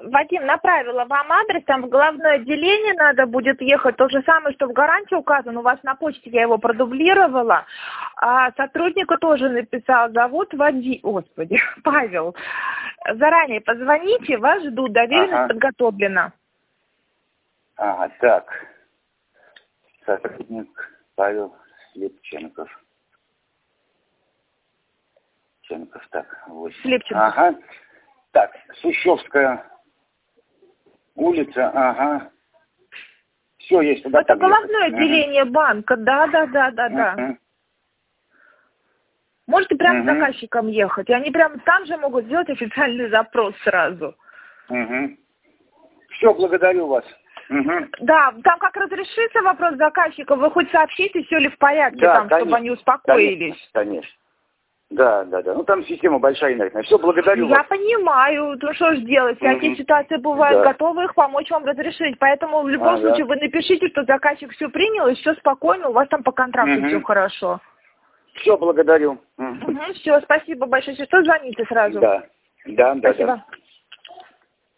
Вадим направила вам адрес, там в головное отделение надо будет ехать, то же самое, что в гарантии указано, у вас на почте я его продублировала, а сотрудника тоже написал, зовут Павел. Заранее позвоните, вас ждут, доверенность подготовлена. Ага, так. Сотрудник Павел Слепченков. Так, 8. Слепченков. Ага. Так, Сущевская улица, ага. Все, есть туда. Это головное отделение банка, да. Можете прямо с заказчиком ехать, и они прямо там же могут сделать официальный запрос сразу. Все, благодарю вас. Да, там как разрешится вопрос заказчика, вы хоть сообщите, все ли в порядке, да, там, конечно, чтобы они успокоились. Конечно. Да. Ну там система большая, наверное. Все, благодарю вас. Я понимаю, ну что ж делать, всякие ситуации бывают, готовы их помочь вам разрешить. Поэтому в любом случае вы напишите, что заказчик все принял, и все спокойно, у вас там по контракту все хорошо. Все, благодарю. Все, спасибо большое. Если что, звоните сразу. Да. Спасибо.